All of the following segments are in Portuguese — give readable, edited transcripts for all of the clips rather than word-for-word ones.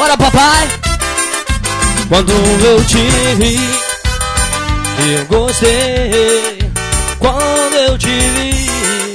Bora, papai. Quando eu te vi, eu gostei. Quando eu te vi,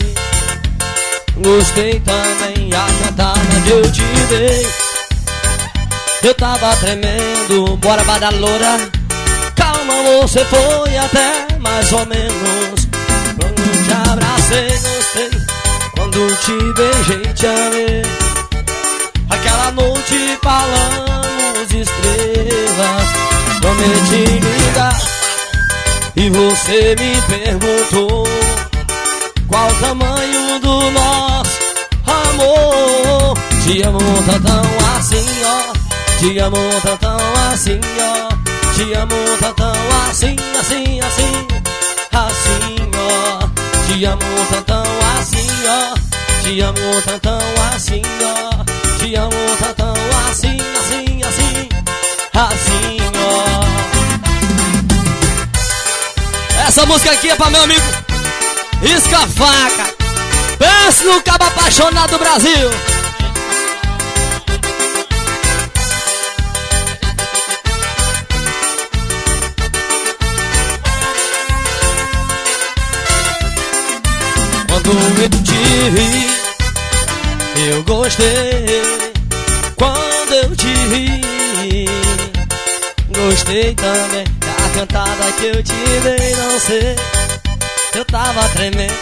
gostei também. A cantada que eu te dei, eu tava tremendo. Bora, badaloura. Calma, você foi até mais ou menos. Quando te abracei, gostei. Quando te beijei, te amei. Aquela noite falamos estrelas. Prometi ligar e você me perguntou qual o tamanho do nosso amor. Te amo tantão assim, ó. Te amo tantão assim, ó. Te amo tantão assim, assim, assim, assim, ó. Te amo tantão assim, ó. Te amo tantão assim, ó. Te amo tantão assim, assim, assim, assim, ó. Essa música aqui é pra meu amigo Isca Faca. Pense no cabo apaixonado do Brasil. Quando eu te vi, eu gostei. Quando eu te vi, gostei também. Da cantada que eu te dei, não sei, eu tava tremendo.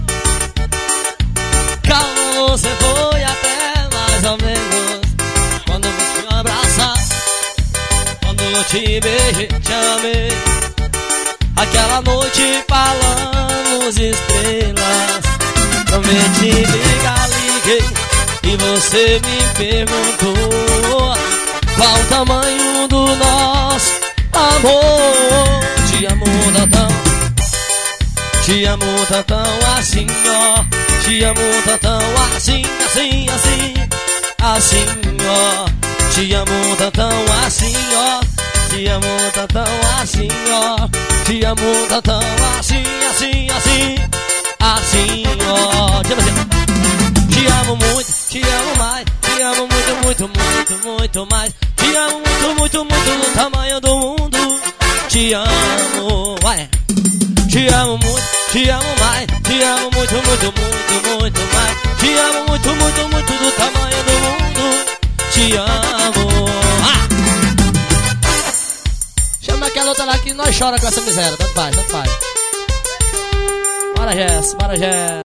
Calma, você foi até mais ou menos. Quando eu te abraçar, quando eu te beijei, te amei. Aquela noite falamos estrelas. Prometi ligar, liguei e você me perguntou qual o tamanho do nosso amor. Te amo tantão, te amo tantão assim, ó. Te amo tantão assim, assim, assim, assim, ó. Te amo tantão assim, ó. Te amo tantão assim, ó. Te amo tantão assim, assim, assim, assim, ó. Te amo muito, te amo mais. Te amo muito, muito, muito, muito mais. Te amo muito, muito, muito do tamanho do mundo. Te amo, vai. Te amo muito, te amo mais. Te amo muito, muito, muito, muito mais. Te amo muito, muito, muito do tamanho do mundo. Te amo. Chama aquela outra lá que nós chora com essa miséria. Tanto faz, tanto faz. Bora, Jess, bora, Jess.